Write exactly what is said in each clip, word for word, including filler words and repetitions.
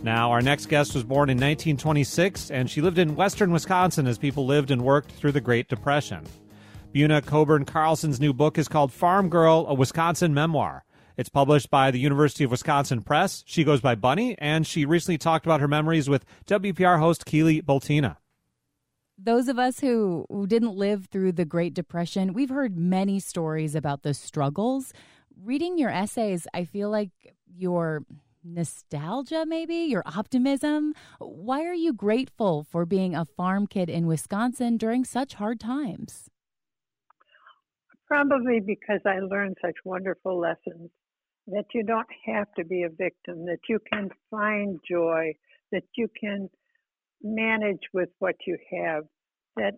now. Our next guest was born in nineteen twenty-six, and she lived in western Wisconsin as people lived and worked through the Great Depression. Buna Coburn Carlson's new book is called Farm Girl, a Wisconsin Memoir. It's published by the University of Wisconsin Press. She goes by Bunny, and she recently talked about her memories with W P R host Keely Boltina. Those of us who, who didn't live through the Great Depression, we've heard many stories about the struggles. Reading your essays, I feel like your nostalgia, maybe, your optimism. Why are you grateful for being a farm kid in Wisconsin during such hard times? Probably because I learned such wonderful lessons that you don't have to be a victim, that you can find joy, that you can manage with what you have, that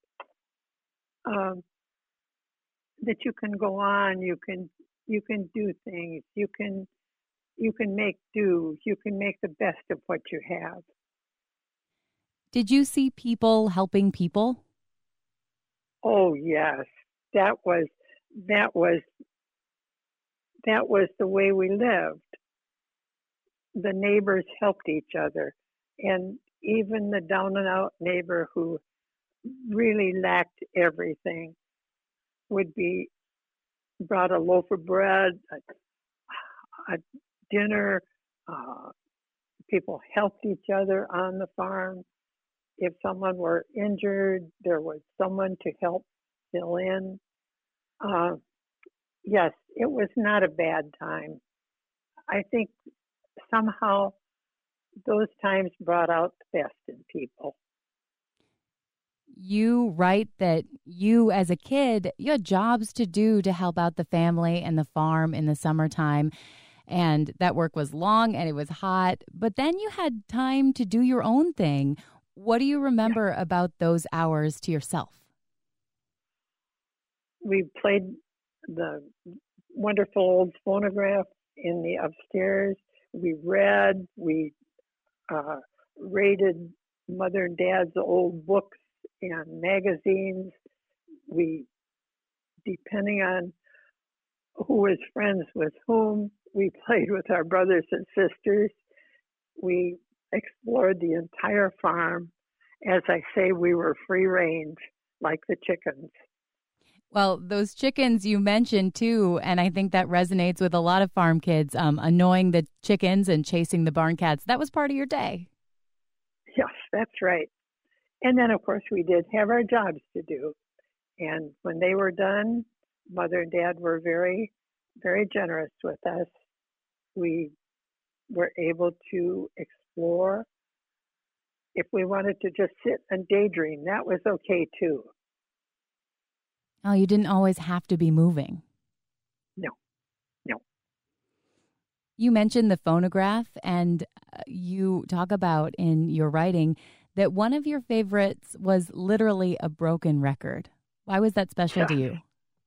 um, that you can go on, you can you can do things, you can you can make do, you can make the best of what you have. Did you see people helping people? Oh yes, that was that was that was the way we lived. The neighbors helped each other, and even the down and out neighbor who really lacked everything would be brought a loaf of bread, a, a dinner. Uh, people helped each other on the farm. If someone were injured, there was someone to help fill in. Uh, yes, it was not a bad time. I think somehow those times brought out the best in people. You write that you, as a kid, you had jobs to do to help out the family and the farm in the summertime, and that work was long and it was hot, but then you had time to do your own thing. What do you remember yeah. about those hours to yourself? We played the wonderful old phonograph in the upstairs. We read, we uh, rated Mother and Dad's old books and magazines. We, depending on who was friends with whom, we played with our brothers and sisters. We explored the entire farm. As I say, we were free range, like the chickens. Well, those chickens you mentioned, too, and I think that resonates with a lot of farm kids, um, annoying the chickens and chasing the barn cats. That was part of your day. Yes, that's right. And then, of course, we did have our jobs to do. And when they were done, Mother and Dad were very, very generous with us. We were able to explore. If we wanted to just sit and daydream, that was okay, too. Oh, you didn't always have to be moving. No, no. You mentioned the phonograph, and you talk about in your writing that one of your favorites was literally a broken record. Why was that special to you?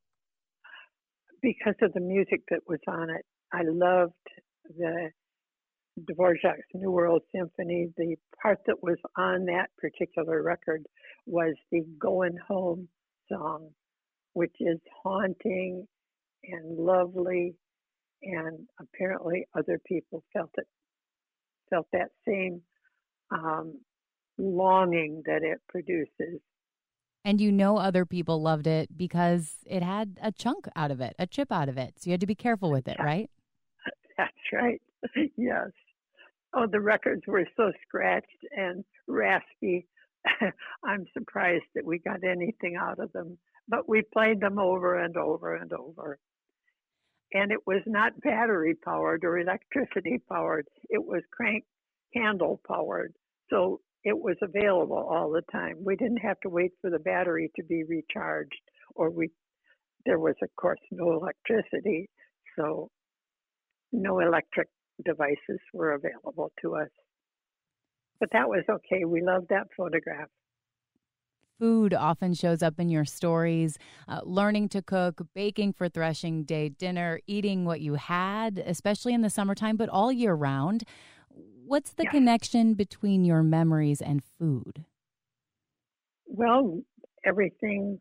Because of the music that was on it. I loved the Dvorak's New World Symphony. The part that was on that particular record was the Going Home song, which is haunting and lovely, and apparently other people felt it, felt that same um, longing that it produces. And you know other people loved it because it had a chunk out of it, a chip out of it. So you had to be careful with it, right? That's right. Yes. Oh, the records were so scratched and raspy. I'm surprised that we got anything out of them. But we played them over and over and over. And it was not battery powered or electricity powered. It was crank handle powered. So it was available all the time. We didn't have to wait for the battery to be recharged, or we, there was, of course, no electricity. So no electric devices were available to us. But that was okay. We loved that photograph. Food often shows up in your stories, uh, learning to cook, baking for threshing day dinner, eating what you had, especially in the summertime, but all year round. What's the yes. connection between your memories and food? Well, everything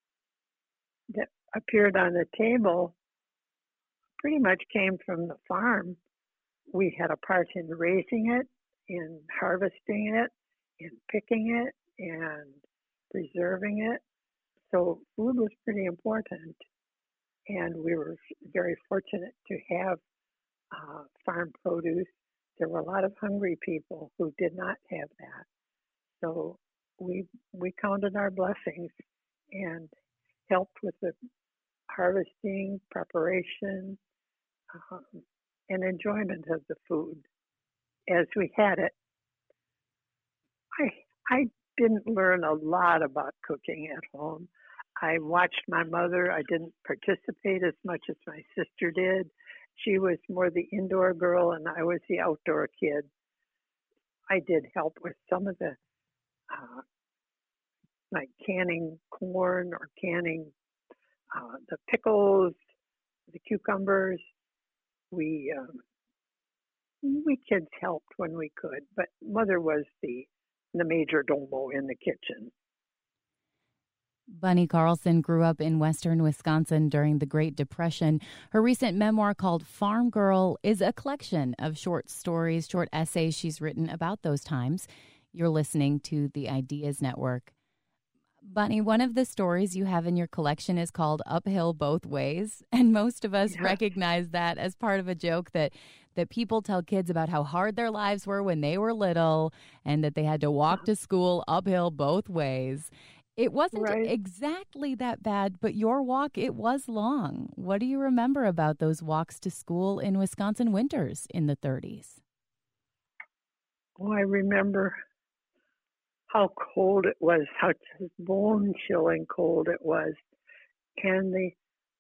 that appeared on the table pretty much came from the farm. We had a part in raising it, in harvesting it, in picking it, and preserving it. So food was pretty important, and we were very fortunate to have uh, farm produce. There were a lot of hungry people who did not have that. So we we counted our blessings and helped with the harvesting, preparation, um, and enjoyment of the food as we had it. I I didn't learn a lot about cooking at home. I watched my mother. I didn't participate as much as my sister did. She was more the indoor girl, and I was the outdoor kid. I did help with some of the, uh, like canning corn or canning uh, the pickles, the cucumbers. We um, we kids helped when we could, but mother was the the major domo in the kitchen. Bunny Carlson grew up in western Wisconsin during the Great Depression. Her recent memoir called Farm Girl is a collection of short stories, short essays she's written about those times. You're listening to the Ideas Network. Bunny, one of the stories you have in your collection is called Uphill Both Ways, and most of us yeah. recognize that as part of a joke that that people tell kids about how hard their lives were when they were little and that they had to walk to school uphill both ways. It wasn't right. exactly that bad, but your walk, it was long. What do you remember about those walks to school in Wisconsin winters in the thirties? Oh, I remember how cold it was, how bone-chilling cold it was, and the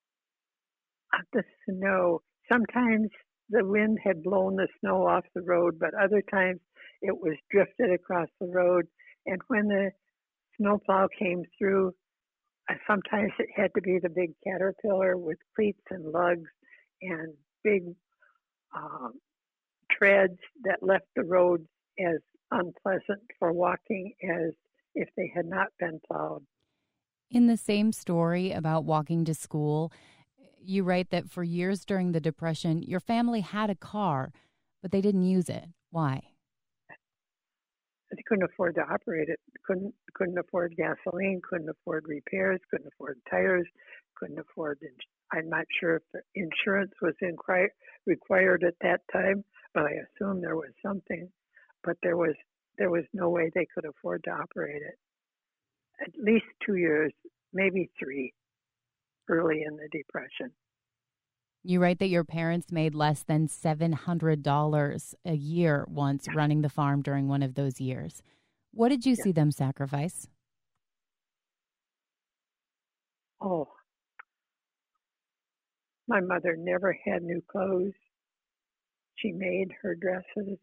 the snow. Sometimes the wind had blown the snow off the road, but other times it was drifted across the road. And when the snowplow came through, uh, sometimes it had to be the big Caterpillar with cleats and lugs and big um, treads that left the road as unpleasant for walking as if they had not been plowed. In the same story about walking to school, you write that for years during the Depression, your family had a car, but they didn't use it. Why? They couldn't afford to operate it. Couldn't couldn't afford gasoline. Couldn't afford repairs. Couldn't afford tires. Couldn't afford. I'm not sure if the insurance was in, required at that time, but I assume there was something. But there was there was no way they could afford to operate it. At least two years, maybe three, early in the Depression. You write that your parents made less than seven hundred dollars a year once yeah. running the farm during one of those years. What did you yeah. see them sacrifice? Oh, my mother never had new clothes. She made her dresses.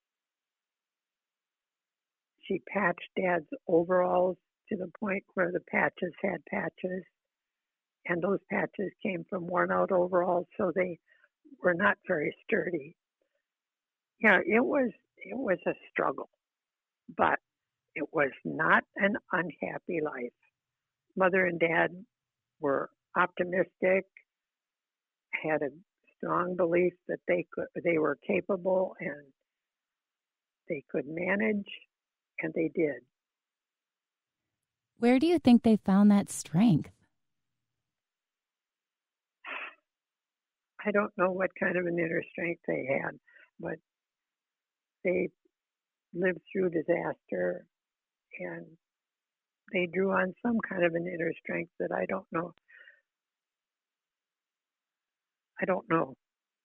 She patched Dad's overalls to the point where the patches had patches. And those patches came from worn-out overalls, so they were not very sturdy. Yeah, it was it was a struggle, but it was not an unhappy life. Mother and Dad were optimistic, had a strong belief that they could, they were capable and they could manage, and they did. Where do you think they found that strength? I don't know what kind of an inner strength they had, but they lived through disaster and they drew on some kind of an inner strength that I don't know. I don't know.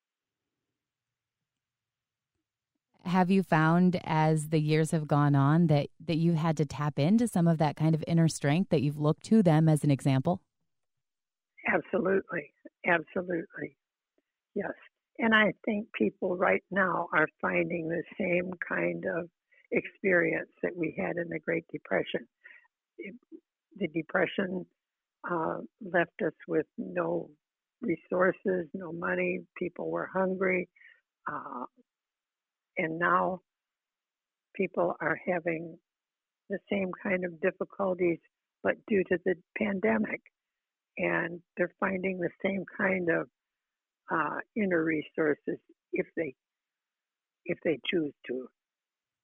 Have you found as the years have gone on that, that you've had to tap into some of that kind of inner strength, that you've looked to them as an example? Absolutely. Absolutely. Yes. And I think people right now are finding the same kind of experience that we had in the Great Depression. It, the Depression uh, left us with no resources, no money. People were hungry. Uh, and now people are having the same kind of difficulties, but due to the pandemic. And they're finding the same kind of Uh, inner resources if they if they choose to.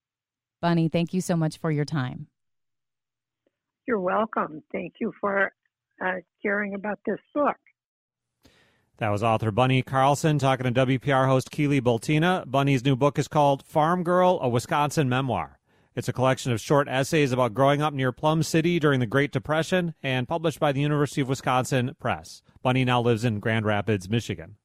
Bunny, thank you so much for your time. You're welcome. Thank you for uh, caring about this book. That was author Bunny Carlson talking to W P R host Keely Boltina. Bunny's new book is called Farm Girl, a Wisconsin Memoir. It's a collection of short essays about growing up near Plum City during the Great Depression and published by the University of Wisconsin Press. Bunny now lives in Grand Rapids, Michigan.